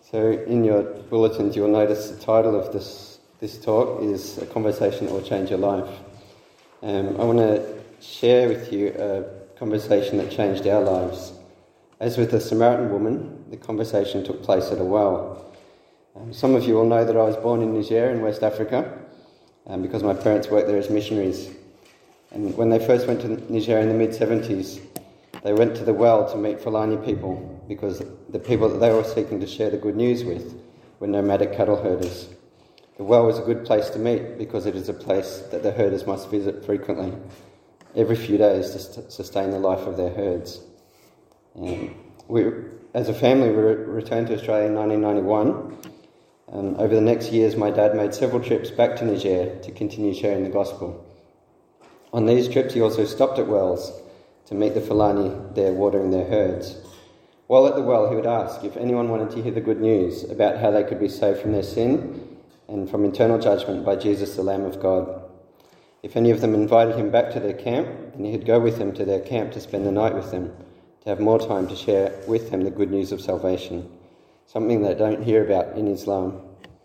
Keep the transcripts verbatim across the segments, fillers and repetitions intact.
So in your bulletins you'll notice the title of this, this talk is A Conversation That Will Change Your Life. Um, I want to share with you a conversation that changed our lives. As with the Samaritan woman, the conversation took place at a well. Um, some of you will know that I was born in Niger in West Africa um, because my parents worked there as missionaries. And when they first went to Niger in the mid-seventies, they went to the well to meet Fulani people because the people that they were seeking to share the good news with were nomadic cattle herders. The well was a good place to meet because it is a place that the herders must visit frequently, every few days, to st- sustain the life of their herds. Um, we, as a family, we re- returned to Australia in nineteen ninety-one. Um, over the next years, my dad made several trips back to Niger to continue sharing the gospel. On these trips, he also stopped at wells to meet the Fulani there watering their herds. While at the well, he would ask if anyone wanted to hear the good news about how they could be saved from their sin and from eternal judgment by Jesus, the Lamb of God. If any of them invited him back to their camp, then he'd go with them to their camp to spend the night with them, to have more time to share with them the good news of salvation, something they don't hear about in Islam.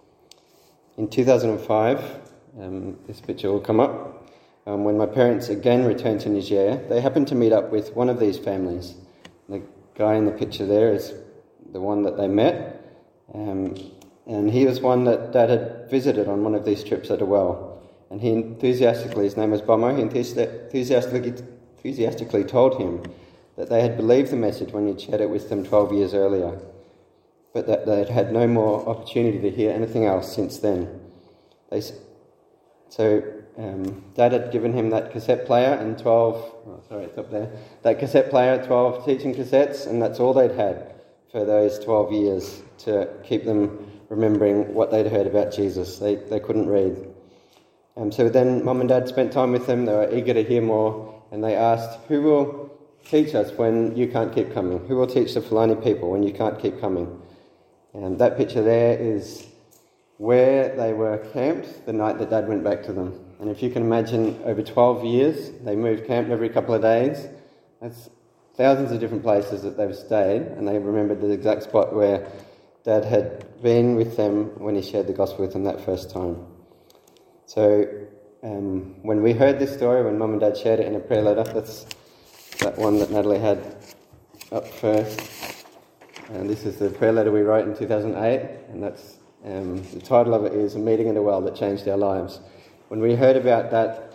In two thousand five, um, this picture will come up, Um, when my parents again returned to Niger, they happened to meet up with one of these families. The guy in the picture there is the one that they met, um, and he was one that Dad had visited on one of these trips at a well. And he enthusiastically, his name was Bomo, he enthusiastically, enthusiastically told him that they had believed the message when he'd shared it with them twelve years earlier, but that they had had no more opportunity to hear anything else since then. They so. Um, Dad had given him that cassette player and twelve, oh, sorry, it's up there, that cassette player, twelve teaching cassettes, and that's all they'd had for those twelve years to keep them remembering what they'd heard about Jesus. They they couldn't read. Um, so then Mum and Dad spent time with them. They were eager to hear more, and they asked, who will teach us when you can't keep coming? Who will teach the Fulani people when you can't keep coming? And that picture there is where they were camped the night that Dad went back to them. And if you can imagine, over twelve years, they moved camp every couple of days. That's thousands of different places that they've stayed, and they remembered the exact spot where Dad had been with them when he shared the gospel with them that first time. So um, when we heard this story, when Mum and Dad shared it in a prayer letter, that's that one that Natalie had up first. And this is the prayer letter we wrote in two thousand eight, and that's um, the title of it is A Meeting in a Well That Changed Our Lives. When we heard about that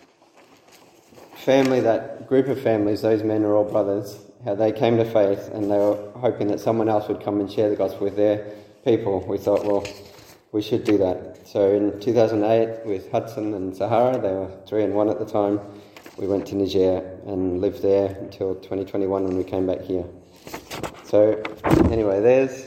family, that group of families, those men are all brothers, how they came to faith and they were hoping that someone else would come and share the gospel with their people, we thought, well, we should do that. So in two thousand eight, with Hudson and Sahara, they were three and one at the time, we went to Niger and lived there until twenty twenty-one when we came back here. So anyway, there's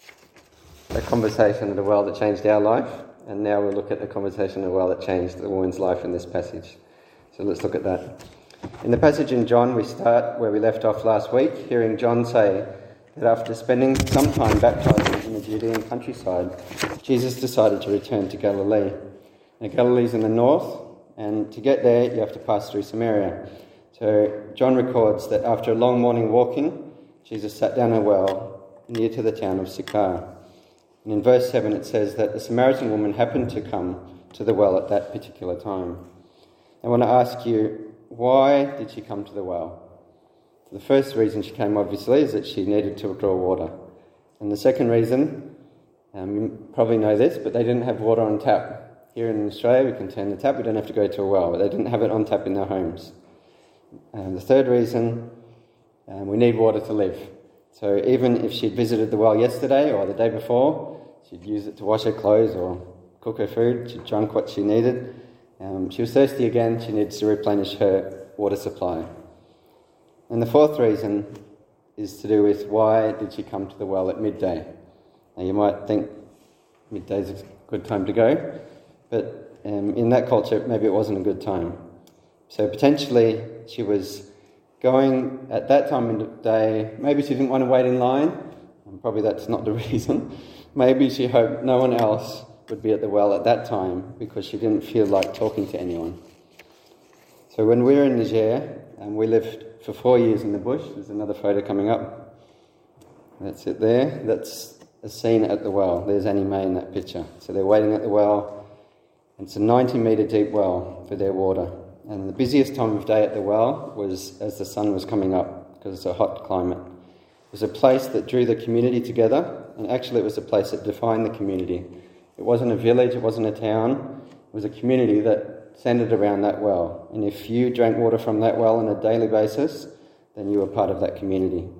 a conversation at a well that changed our life. And now we'll look at the conversation as well that changed the woman's life in this passage. So let's look at that. In the passage in John, we start where we left off last week, hearing John say that after spending some time baptising in the Judean countryside, Jesus decided to return to Galilee. Now, Galilee's in the north, and to get there, you have to pass through Samaria. So John records that after a long morning walking, Jesus sat down at a well near to the town of Sychar. And in verse seven it says that the Samaritan woman happened to come to the well at that particular time. I want to ask you, why did she come to the well? The first reason she came, obviously, is that she needed to draw water. And the second reason, um, you probably know this, but they didn't have water on tap. Here in Australia, we can turn the tap, we don't have to go to a well, but they didn't have it on tap in their homes. And the third reason, um, we need water to live. So even if she'd visited the well yesterday or the day before, she'd use it to wash her clothes or cook her food, she'd drunk what she needed. Um, she was thirsty again, she needs to replenish her water supply. And the fourth reason is to do with why did she come to the well at midday? Now you might think midday's a good time to go, but um, in that culture maybe it wasn't a good time. So potentially she was going at that time of the day, maybe she didn't want to wait in line, and probably that's not the reason. Maybe she hoped no one else would be at the well at that time because she didn't feel like talking to anyone. So when we were in Niger, and we lived for four years in the bush, there's another photo coming up. That's it there. That's a scene at the well. There's Annie Mae in that picture. So they're waiting at the well. It's a ninety metre deep well for their water. And the busiest time of day at the well was as the sun was coming up, because it's a hot climate. It was a place that drew the community together, and actually it was a place that defined the community. It wasn't a village, it wasn't a town, it was a community that centred around that well. And if you drank water from that well on a daily basis, then you were part of that community.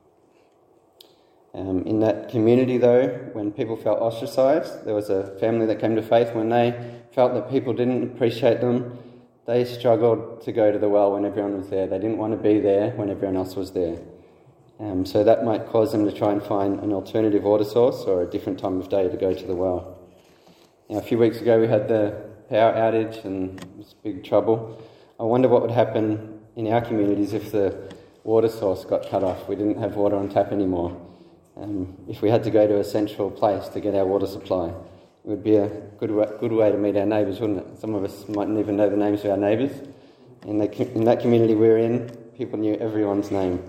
Um, in that community, though, when people felt ostracised, there was a family that came to faith. When they felt that people didn't appreciate them, they struggled to go to the well when everyone was there. They didn't want to be there when everyone else was there. Um, so that might cause them to try and find an alternative water source or a different time of day to go to the well. Now, a few weeks ago we had the power outage and it was big trouble. I wonder what would happen in our communities if the water source got cut off. We didn't have water on tap anymore. Um, if we had to go to a central place to get our water supply, it would be a good way, good way to meet our neighbours, wouldn't it? Some of us mightn't even know the names of our neighbours. In, the, in that community we're in, people knew everyone's name.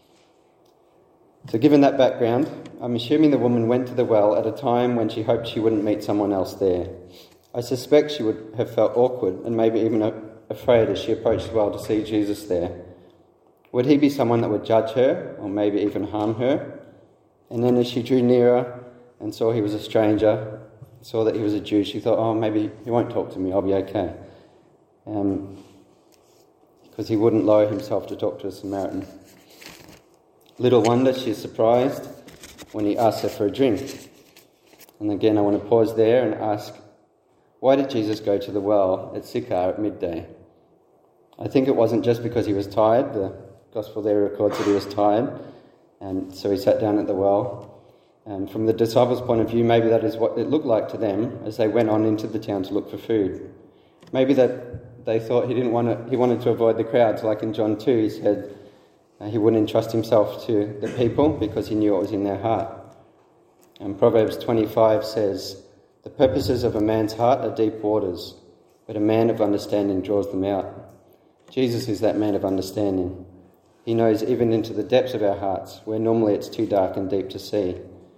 So given that background, I'm assuming the woman went to the well at a time when she hoped she wouldn't meet someone else there. I suspect she would have felt awkward and maybe even afraid as she approached the well to see Jesus there. Would he be someone that would judge her or maybe even harm her? And then as she drew nearer and saw he was a stranger, saw that he was a Jew, she thought, oh, maybe he won't talk to me, I'll be okay. Um, because he wouldn't lower himself to talk to a Samaritan. Little wonder she's surprised when he asked her for a drink. And again, I want to pause there and ask, why did Jesus go to the well at Sychar at midday? I think it wasn't just because he was tired. The gospel there records that he was tired, and so he sat down at the well. And from the disciples' point of view, maybe that is what it looked like to them as they went on into the town to look for food. Maybe that they thought he didn't want to, he wanted to avoid the crowds, like in John two, he said uh, he wouldn't entrust himself to the people because he knew what was in their heart. And Proverbs twenty-five says, the purposes of a man's heart are deep waters, but a man of understanding draws them out. Jesus is that man of understanding. He knows even into the depths of our hearts, where normally it's too dark and deep to see.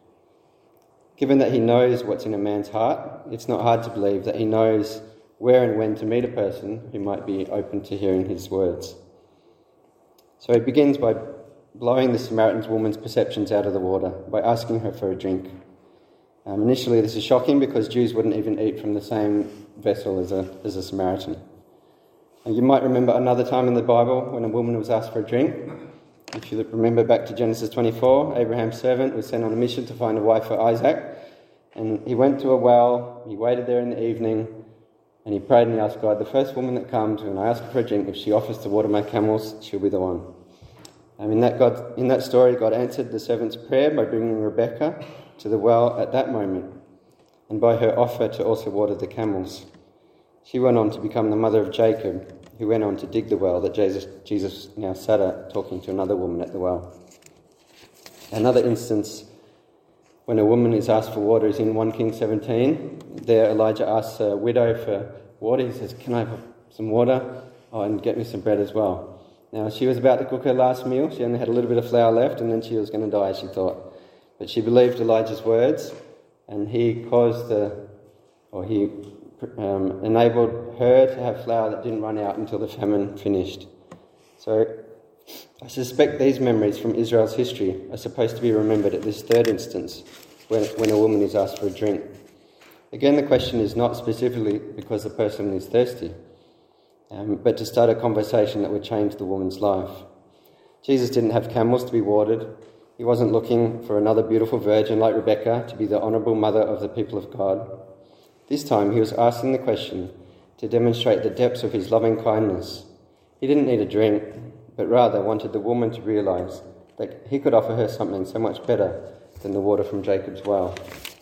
Given that he knows what's in a man's heart, it's not hard to believe that he knows where and when to meet a person who might be open to hearing his words. So he begins by blowing the Samaritan woman's perceptions out of the water, by asking her for a drink. Um, initially this is shocking because Jews wouldn't even eat from the same vessel as a, as a Samaritan. And you might remember another time in the Bible when a woman was asked for a drink. If you remember back to Genesis twenty-four, Abraham's servant was sent on a mission to find a wife for Isaac. And he went to a well, he waited there in the evening, and he prayed and he asked God, the first woman that comes, when I ask her for a drink, if she offers to water my camels, she'll be the one. Um, in, that God, in that story, God answered the servant's prayer by bringing Rebekah to the well at that moment, and by her offer to also water the camels. She went on to become the mother of Jacob, who went on to dig the well that Jesus, Jesus now sat at, talking to another woman at the well. Another instance when a woman is asked for water is in First Kings seventeen. There Elijah asks a widow for water. He says, can I have some water? Oh, and get me some bread as well. Now, she was about to cook her last meal. She only had a little bit of flour left, and then she was going to die, she thought. But she believed Elijah's words, and he caused the, or he um, enabled her to have flour that didn't run out until the famine finished. So I suspect these memories from Israel's history are supposed to be remembered at this third instance, when, when a woman is asked for a drink. Again, the question is not specifically because the person is thirsty, um, but to start a conversation that would change the woman's life. Jesus didn't have camels to be watered. He wasn't looking for another beautiful virgin like Rebekah to be the honourable mother of the people of God. This time he was asking the question to demonstrate the depths of his loving kindness. He didn't need a drink, but rather wanted the woman to realise that he could offer her something so much better than the water from Jacob's well.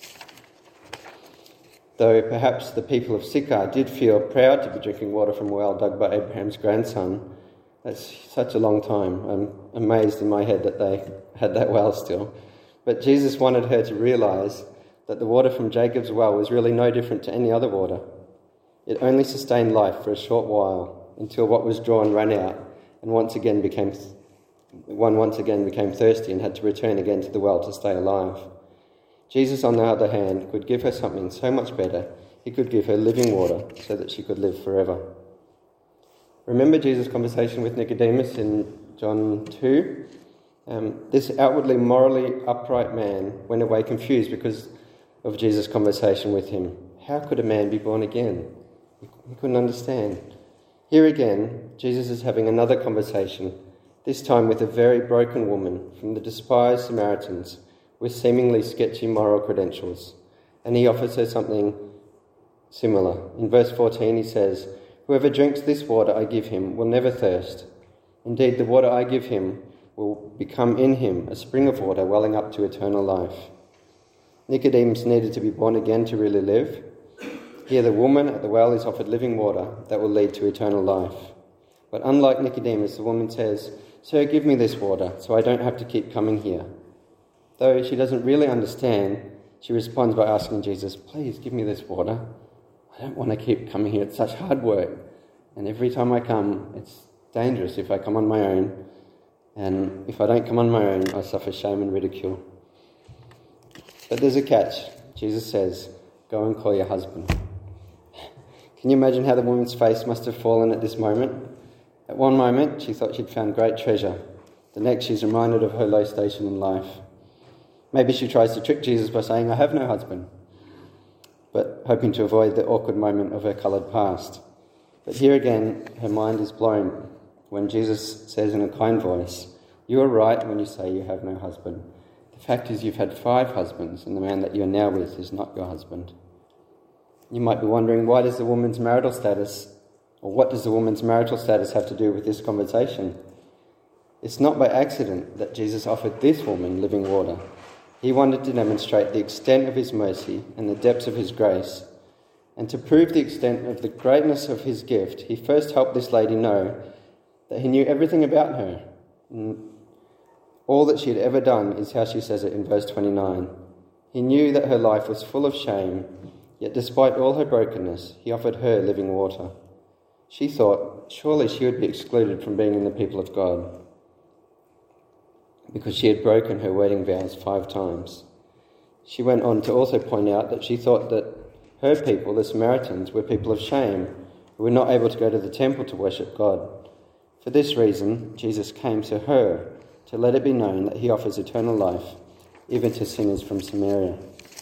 Though perhaps the people of Sychar did feel proud to be drinking water from a well dug by Abraham's grandson, that's such a long time. I'm amazed in my head that they had that well still. But Jesus wanted her to realise that the water from Jacob's well was really no different to any other water. It only sustained life for a short while until what was drawn ran out, and once again became one once again became thirsty and had to return again to the well to stay alive. Jesus, on the other hand, could give her something so much better. He could give her living water so that she could live forever. Remember Jesus' conversation with Nicodemus in John two? Um, this outwardly morally upright man went away confused because of Jesus' conversation with him. How could a man be born again? He couldn't understand. Here again, Jesus is having another conversation, this time with a very broken woman from the despised Samaritans with seemingly sketchy moral credentials. And he offers her something similar. In verse fourteen he says, "Whoever drinks this water I give him will never thirst. Indeed, the water I give him will become in him a spring of water welling up to eternal life." Nicodemus needed to be born again to really live. Here the woman at the well is offered living water that will lead to eternal life. But unlike Nicodemus, the woman says, "Sir, give me this water so I don't have to keep coming here." Though she doesn't really understand, she responds by asking Jesus, "Please give me this water. I don't want to keep coming here. It's such hard work. And every time I come, it's dangerous if I come on my own. And if I don't come on my own, I suffer shame and ridicule." But there's a catch. Jesus says, "Go and call your husband." Can you imagine how the woman's face must have fallen at this moment? At one moment, she thought she'd found great treasure. The next, she's reminded of her low station in life. Maybe she tries to trick Jesus by saying, "I have no husband," but hoping to avoid the awkward moment of her coloured past. But here again, her mind is blown when Jesus says in a kind voice, "You are right when you say you have no husband. The fact is you've had five husbands, and the man that you are now with is not your husband." You might be wondering, why does the woman's marital status, or what does the woman's marital status have to do with this conversation? It's not by accident that Jesus offered this woman living water. He wanted to demonstrate the extent of his mercy and the depths of his grace. And to prove the extent of the greatness of his gift, he first helped this lady know that he knew everything about her. And all that she had ever done is how she says it in verse twenty-nine. He knew that her life was full of shame, yet despite all her brokenness, he offered her living water. She thought, surely she would be excluded from being in the people of God, because she had broken her wedding vows five times. She went on to also point out that she thought that her people, the Samaritans, were people of shame, who were not able to go to the temple to worship God. For this reason, Jesus came to her to let it be known that he offers eternal life, even to sinners from Samaria.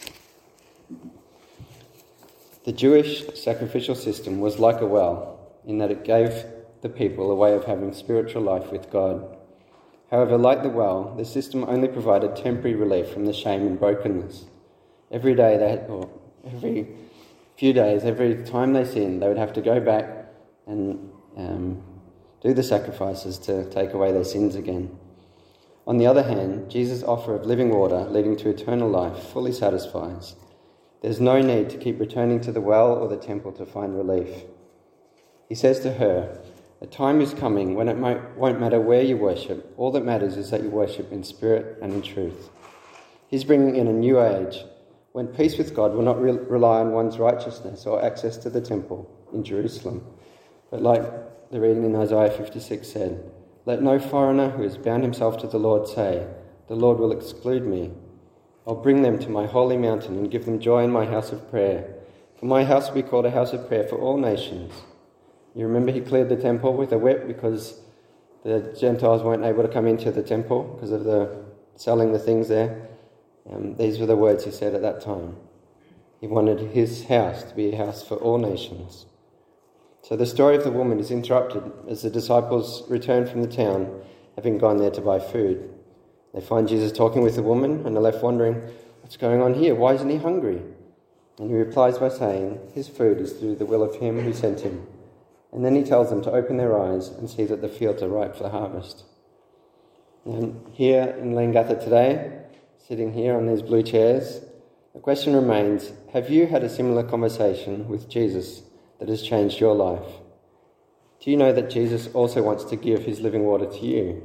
The Jewish sacrificial system was like a well, in that it gave the people a way of having spiritual life with God. However, like the well, the system only provided temporary relief from the shame and brokenness. Every day, they had, or every few days, every time they sinned, they would have to go back and um, do the sacrifices to take away their sins again. On the other hand, Jesus' offer of living water leading to eternal life fully satisfies. There's no need to keep returning to the well or the temple to find relief. He says to her, "A time is coming when it won't matter where you worship. All that matters is that you worship in spirit and in truth." He's bringing in a new age when peace with God will not re- rely on one's righteousness or access to the temple in Jerusalem, but like the reading in Isaiah fifty-six said, "Let no foreigner who has bound himself to the Lord say, 'The Lord will exclude me.' I'll bring them to my holy mountain and give them joy in my house of prayer. For my house will be called a house of prayer for all nations." You remember he cleared the temple with a whip because the Gentiles weren't able to come into the temple because of the selling the things there. Um, these were the words he said at that time. He wanted his house to be a house for all nations. So the story of the woman is interrupted as the disciples return from the town, having gone there to buy food. They find Jesus talking with the woman and are left wondering, what's going on here? Why isn't he hungry? And he replies by saying, his food is to do the will of him who sent him. And then he tells them to open their eyes and see that the fields are ripe for the harvest. And here in Leongatha today, sitting here on these blue chairs, the question remains, have you had a similar conversation with Jesus that has changed your life? Do you know that Jesus also wants to give his living water to you?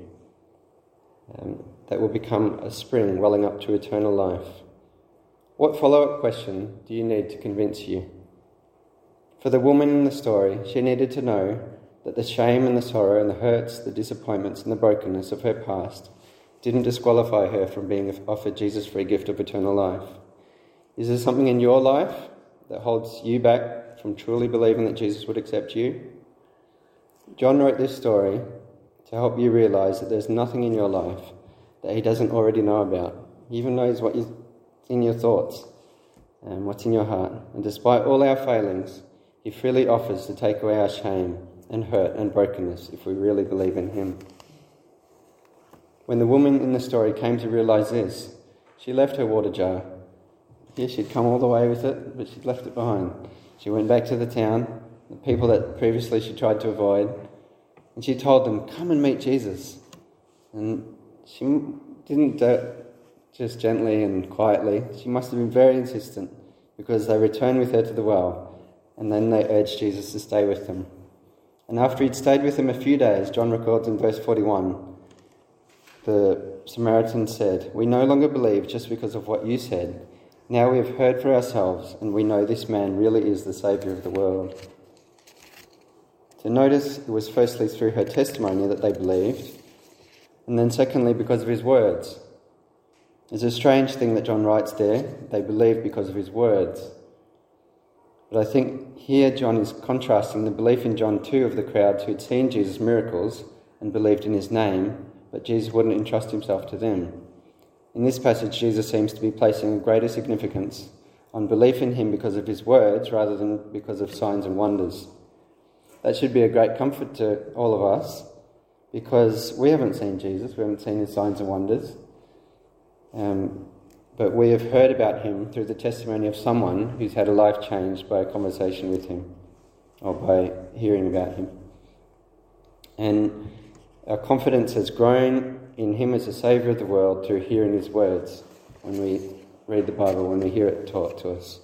Um, that will become a spring welling up to eternal life. What follow-up question do you need to convince you? For the woman in the story, she needed to know that the shame and the sorrow and the hurts, the disappointments and the brokenness of her past didn't disqualify her from being offered Jesus' free gift of eternal life. Is there something in your life that holds you back from truly believing that Jesus would accept you? John wrote this story to help you realise that there's nothing in your life that he doesn't already know about. He even knows what's in your thoughts and what's in your heart. And despite all our failings, he freely offers to take away our shame and hurt and brokenness if we really believe in him. When the woman in the story came to realise this, she left her water jar. Here she'd come all the way with it, but she'd left it behind. She went back to the town, the people that previously she tried to avoid, and she told them, "Come and meet Jesus." And she didn't do it just gently and quietly. She must have been very insistent, because they returned with her to the well, and then they urged Jesus to stay with them. And after he'd stayed with them a few days, John records in verse forty-one, the Samaritan said, "We no longer believe just because of what you said. Now we have heard for ourselves, and we know this man really is the Saviour of the world." So notice it was firstly through her testimony that they believed, and then secondly because of his words. It's a strange thing that John writes there. They believed because of his words. But I think here John is contrasting the belief in John two of the crowds who had seen Jesus' miracles and believed in his name, but Jesus wouldn't entrust himself to them. In this passage, Jesus seems to be placing a greater significance on belief in him because of his words rather than because of signs and wonders. That should be a great comfort to all of us, because we haven't seen Jesus, we haven't seen his signs and wonders, um, but we have heard about him through the testimony of someone who's had a life changed by a conversation with him or by hearing about him. And our confidence has grown in him as the Saviour of the world through hearing his words when we read the Bible, when we hear it taught to us.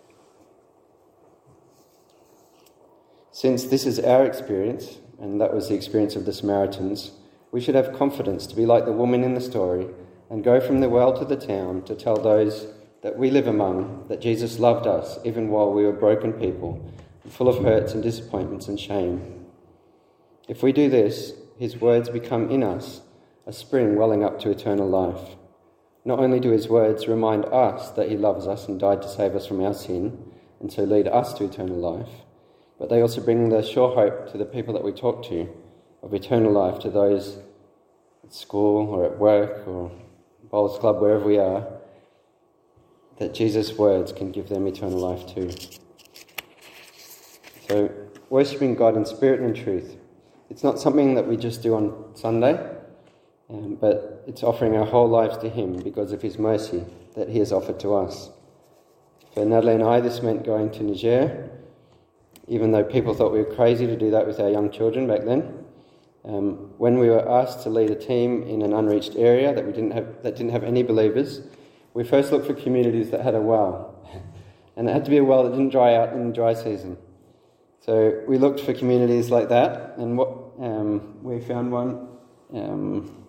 Since this is our experience, and that was the experience of the Samaritans, we should have confidence to be like the woman in the story and go from the well to the town to tell those that we live among that Jesus loved us even while we were broken people, full of hurts and disappointments and shame. If we do this, his words become in us a spring welling up to eternal life. Not only do his words remind us that he loves us and died to save us from our sin and so lead us to eternal life, but they also bring the sure hope to the people that we talk to of eternal life, to those at school or at work or bowls club, wherever we are, that Jesus' words can give them eternal life too. So, worshipping God in spirit and in truth, it's not something that we just do on Sunday, um, but it's offering our whole lives to him because of his mercy that he has offered to us. For Natalie and I, this meant going to Niger, even though people thought we were crazy to do that with our young children back then. Um, when we were asked to lead a team in an unreached area that we didn't have, that didn't have any believers, we first looked for communities that had a well, and it had to be a well that didn't dry out in the dry season. So we looked for communities like that, and what um, we found one. Um,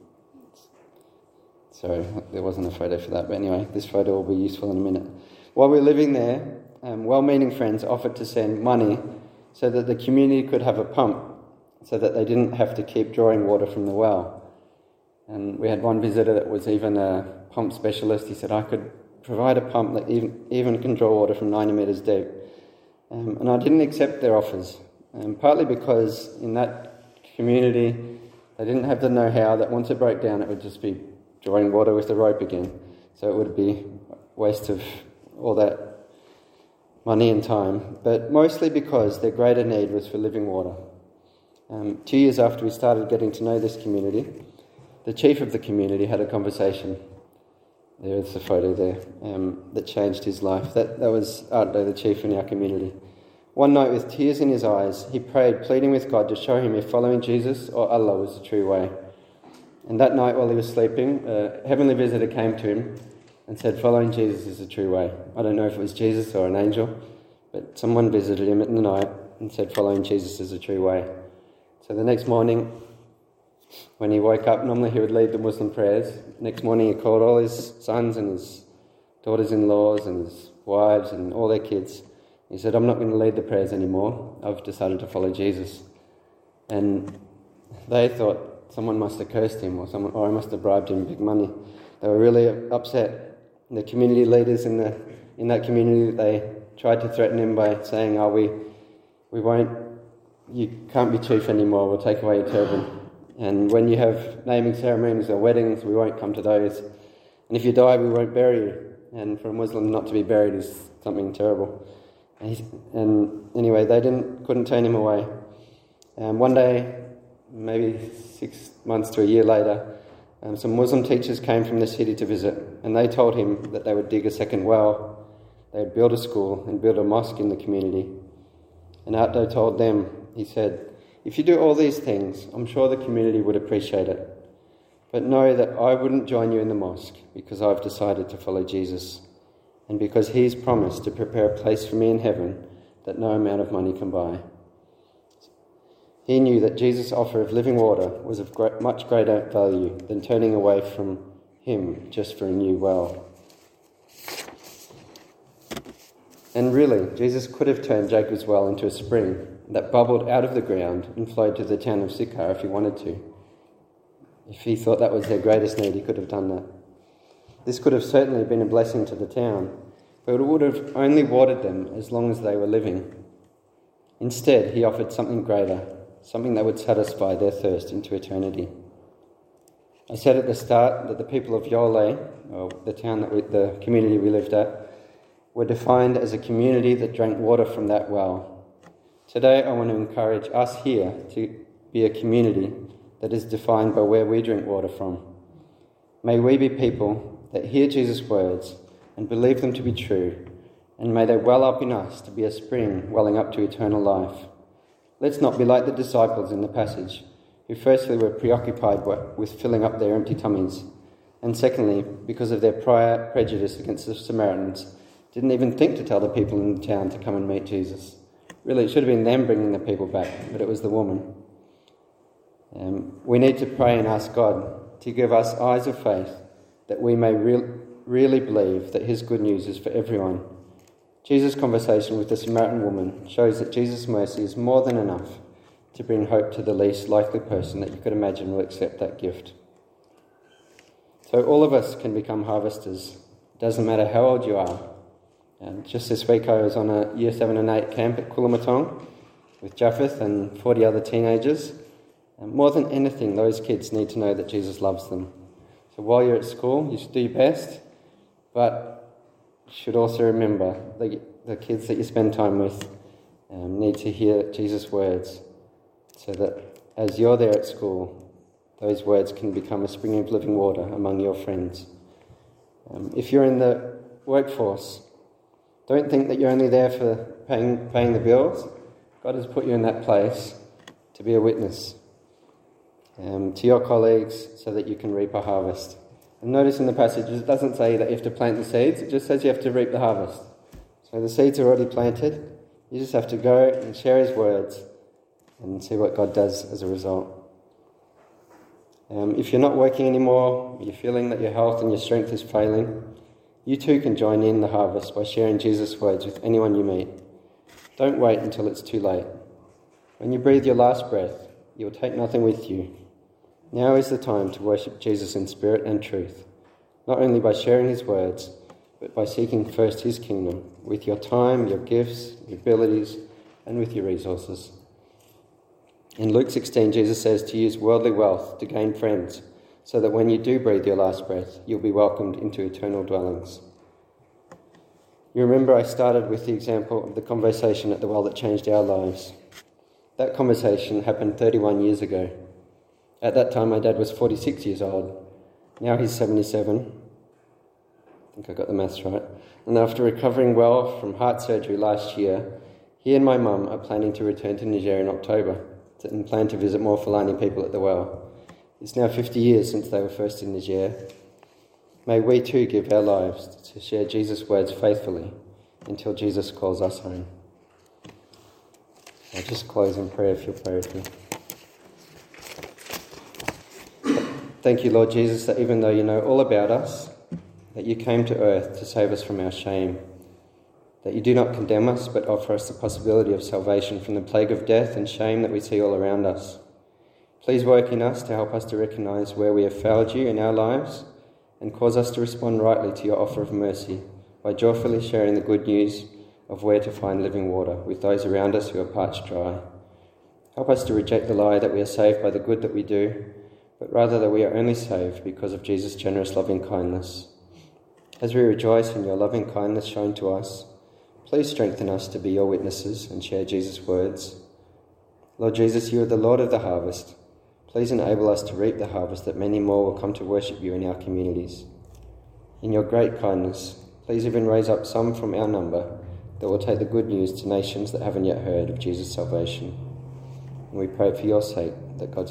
sorry, there wasn't a photo for that, but anyway, this photo will be useful in a minute. While we were living there, um, well-meaning friends offered to send money so that the community could have a pump, so that they didn't have to keep drawing water from the well. And we had one visitor that was even a pump specialist. He said, "I could provide a pump that even, even can draw water from ninety metres deep." Um, and I didn't accept their offers, um, partly because in that community they didn't have the know-how that once it broke down it would just be drawing water with the rope again. So it would be a waste of all that money and time, but mostly because their greater need was for living water. Um, two years after we started getting to know this community, the chief of the community had a conversation. There's the photo there, um, that changed his life. That that was Ardo, the chief in our community. One night, with tears in his eyes, he prayed, pleading with God to show him if following Jesus or Allah was the true way. And that night, while he was sleeping, a heavenly visitor came to him and said, "Following Jesus is the true way." I don't know if it was Jesus or an angel, but someone visited him at the night and said, "Following Jesus is the true way." So the next morning, when he woke up, normally he would lead the Muslim prayers. Next morning he called all his sons and his daughters-in-laws and his wives and all their kids. He said, "I'm not going to lead the prayers anymore. I've decided to follow Jesus." And they thought someone must have cursed him or someone, or I must have bribed him big money. They were really upset. The community leaders in the in that community, they tried to threaten him by saying, oh, we, we won't, you can't be chief anymore, we'll take away your turban. And when you have naming ceremonies or weddings, we won't come to those. And if you die, we won't bury you. And for a Muslim not to be buried is something terrible. And, and anyway, they didn't couldn't turn him away. And one day, maybe six months to a year later, um, some Muslim teachers came from the city to visit, and they told him that they would dig a second well, they would build a school and build a mosque in the community. And Abdo told them, he said, if you do all these things, I'm sure the community would appreciate it. But know that I wouldn't join you in the mosque because I've decided to follow Jesus, and because he's promised to prepare a place for me in heaven that no amount of money can buy. He knew that Jesus' offer of living water was of great, much greater value than turning away from him just for a new well. And really, Jesus could have turned Jacob's well into a spring that bubbled out of the ground and flowed to the town of Sychar if he wanted to. If he thought that was their greatest need, he could have done that. This could have certainly been a blessing to the town, but it would have only watered them as long as they were living. Instead, he offered something greater, something that would satisfy their thirst into eternity. I said at the start that the people of Yole, or the town that we, the community we lived at, were defined as a community that drank water from that well. Today, I want to encourage us here to be a community that is defined by where we drink water from. May we be people that hear Jesus' words and believe them to be true, and may they well up in us to be a spring welling up to eternal life. Let's not be like the disciples in the passage, who firstly were preoccupied with filling up their empty tummies, and secondly, because of their prior prejudice against the Samaritans, didn't even think to tell the people in the town to come and meet Jesus. Really, it should have been them bringing the people back, but it was the woman. Um, we need to pray and ask God to give us eyes of faith that we may re- really believe that his good news is for everyone. Jesus' conversation with the Samaritan woman shows that Jesus' mercy is more than enough to bring hope to the least likely person that you could imagine will accept that gift. So all of us can become harvesters. It doesn't matter how old you are. Um, just this week I was on a year seven and eight camp at Coolamotong with Japheth and forty other teenagers. And more than anything, those kids need to know that Jesus loves them. So while you're at school, you should do your best, but you should also remember the, the kids that you spend time with um, need to hear Jesus' words, so that as you're there at school, those words can become a spring of living water among your friends. Um, if you're in the workforce, don't think that you're only there for paying, paying the bills. God has put you in that place to be a witness um, to your colleagues so that you can reap a harvest. And notice in the passage, it doesn't say that you have to plant the seeds, it just says you have to reap the harvest. So the seeds are already planted, you just have to go and share his words and see what God does as a result. Um, if you're not working anymore, you're feeling that your health and your strength is failing, you too can join in the harvest by sharing Jesus' words with anyone you meet. Don't wait until it's too late. When you breathe your last breath, you'll take nothing with you. Now is the time to worship Jesus in spirit and truth, not only by sharing his words, but by seeking first his kingdom with your time, your gifts, your abilities, and with your resources. In Luke sixteen, Jesus says to use worldly wealth to gain friends, so that when you do breathe your last breath, you'll be welcomed into eternal dwellings. You remember I started with the example of the conversation at the well that changed our lives. That conversation happened thirty-one years ago. At that time, my dad was forty-six years old. Now he's seventy-seven. I think I got the maths right. And after recovering well from heart surgery last year, he and my mum are planning to return to Niger in October and plan to visit more Fulani people at the well. It's now fifty years since they were first in Niger. May we too give our lives to share Jesus' words faithfully until Jesus calls us home. I'll just close in prayer if you'll pray with me. Thank you, Lord Jesus, that even though you know all about us, that you came to earth to save us from our shame, that you do not condemn us but offer us the possibility of salvation from the plague of death and shame that we see all around us. Please work in us to help us to recognise where we have failed you in our lives and cause us to respond rightly to your offer of mercy by joyfully sharing the good news of where to find living water with those around us who are parched dry. Help us to reject the lie that we are saved by the good that we do, but rather that we are only saved because of Jesus' generous loving kindness. As we rejoice in your loving kindness shown to us, please strengthen us to be your witnesses and share Jesus' words. Lord Jesus, you are the Lord of the harvest. Please enable us to reap the harvest that many more will come to worship you in our communities. In your great kindness, please even raise up some from our number that will take the good news to nations that haven't yet heard of Jesus' salvation. And we pray for your sake that God's